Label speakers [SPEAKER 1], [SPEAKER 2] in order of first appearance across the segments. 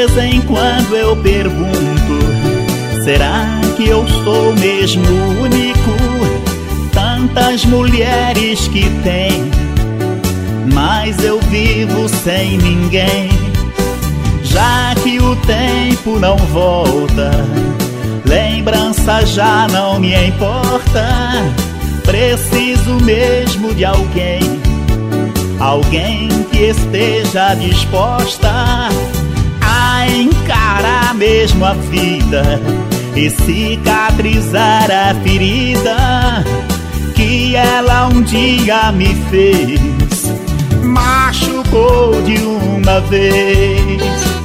[SPEAKER 1] vez em quando eu pergunto: será que eu sou mesmo único? Tantas mulheres que tem, mas eu vivo sem ninguém. Já que o tempo não volta, lembrança já não me importa. Preciso mesmo de alguém, alguém que esteja disposta a encarar mesmo a vida e cicatrizar a ferida que ela um dia me fez, machucou de uma vez.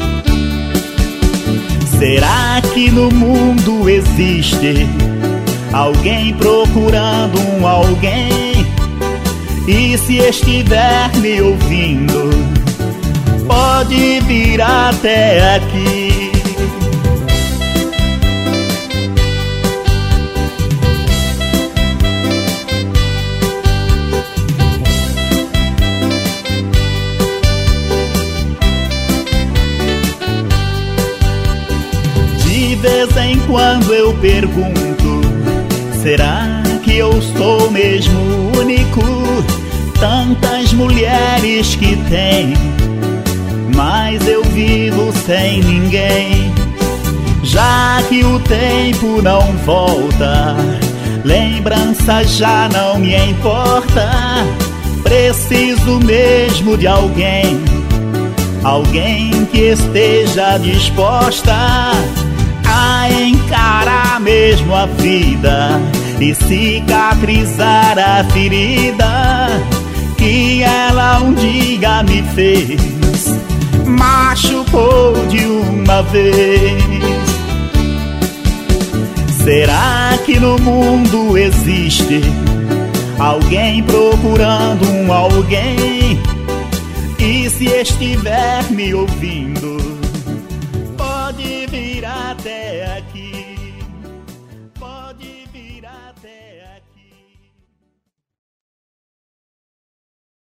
[SPEAKER 1] Será que no mundo existe alguém procurando um alguém? E se estiver me ouvindo, pode vir até aqui. De vez em quando eu pergunto: será que eu sou mesmo único? Tantas mulheres que tem, mas eu vivo sem ninguém. Já que o tempo não volta, lembrança já não me importa. Preciso mesmo de alguém, alguém que esteja disposta a encarar mesmo a vida e cicatrizar a ferida que ela um dia me fez, machucou de uma vez. Será que no mundo existe alguém procurando um alguém? E se estiver me ouvindo, pode vir até aqui.